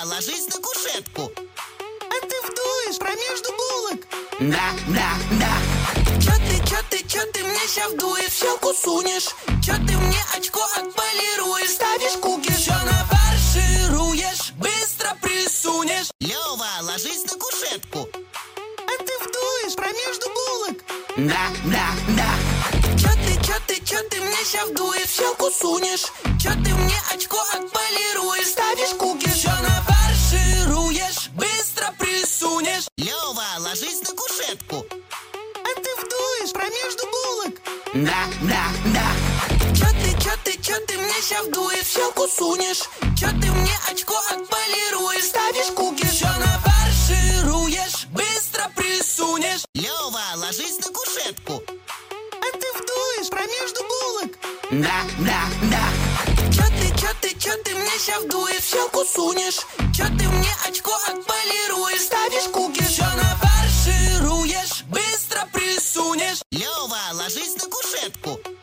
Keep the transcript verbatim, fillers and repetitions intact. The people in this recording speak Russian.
Лёва, ложись на кушетку. А ты вдуешь промежду булок. Да, да, да. Чё ты, чё ты, чё ты мне ща вдуешь, в щелку сунешь? Чё ты мне очко отполируешь, ставишь куки? Чё нафаршируешь, быстро присунешь? Лёва, ложись на кушетку. А ты вдуешь промежду булок. Да, да, да. Чё ты, чё ты, чё ты мне ща вдуешь, в щелку сунешь? Чё ты мне очко отполируешь, ставишь куки? Чё нафаршируешь, быстро присунешь? Лёва, ложись на кушетку. А ты вдуешь промежду булок. Да, да, да. Чё ты, чё ты, чё ты мне ща вдуешь, в щелку сунешь? Чё ты мне очко отполируешь, ставишь куки? Чё нафаршируешь, быстро присунешь? Лёва, ложись на кушетку. А ты вдуешь промежду булок. Да, да, да. Чё ты, чё ты, чё ты мне ща вдуешь, в щелку сунешь? Чё ты мне очко отполируешь, ставишь куки? Чё нафаршируешь, быстро присунешь? Лёва, ложись на кушетку.